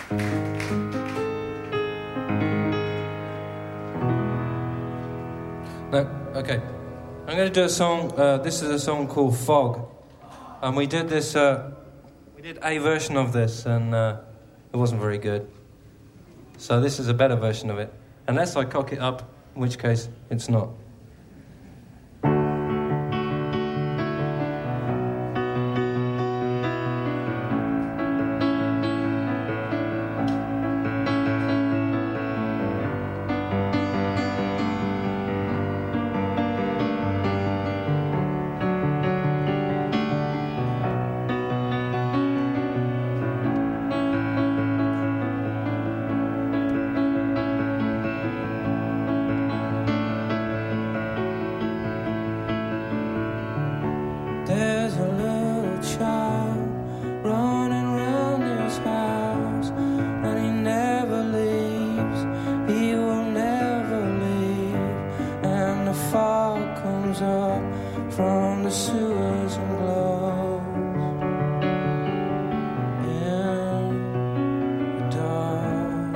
No, okay. I'm going to do a song. This is a song called Fog. And we did this, we did a version of this, and it wasn't very good. So this is a better version of it. Unless I cock it up, in which case it's not. There's a little child running round his house, and he never leaves, he will never leave. And the fog comes up from the sewers and glows in the dark.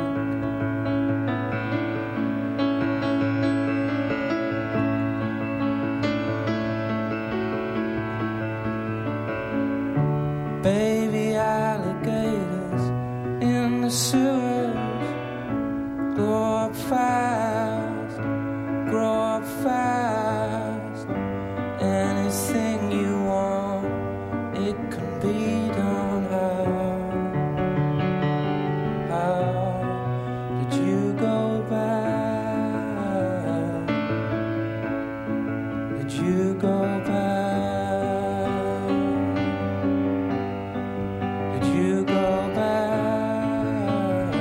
Baby alligators in the sewers grow up fast, grow up fast. Anything you want, it can be done. How did you go back? Did you go back? You go back.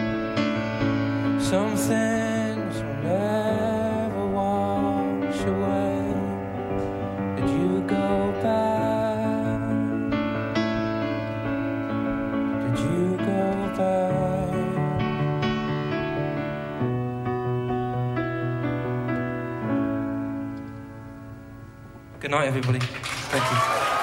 Some things will never wash away. Did you go back? Did you go back? Good night, everybody. Thank you.